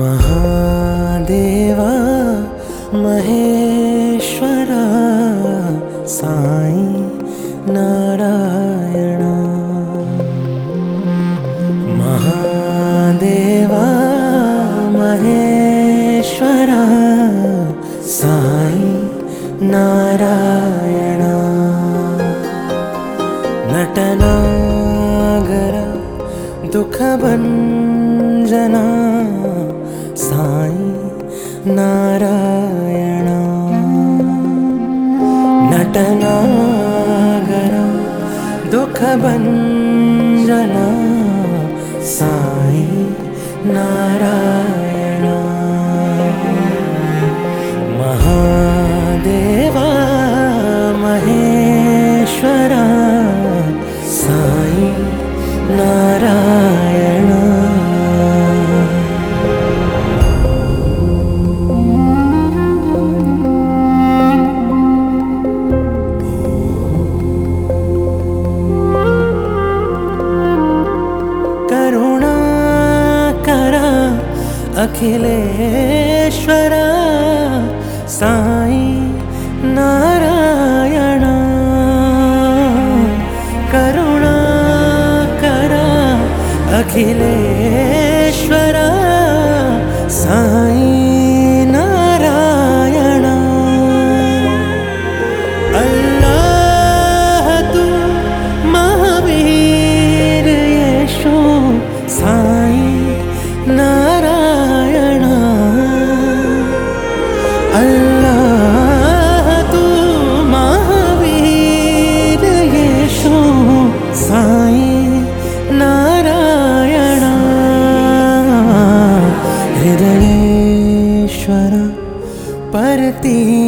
महादेवा महेश्वरा साई नारायण। महादेवा महेश्वरा साई नारायण। नटनागर दुःखभञ्जना साई नारायण। नटनागर दुःखभञ्जना साई नारायण। महादेवा महेश्वरा साई नारायण। करुणाकरा अखिलेश्वरा साई नारायण। करुणाकरा अखिलेश्वरा साई नारायण। अल्लाह तू महावीर यीशु साई नारायण। अल्लाह तू महावीर यीशु साई नारायण। हृदयेश्वर परती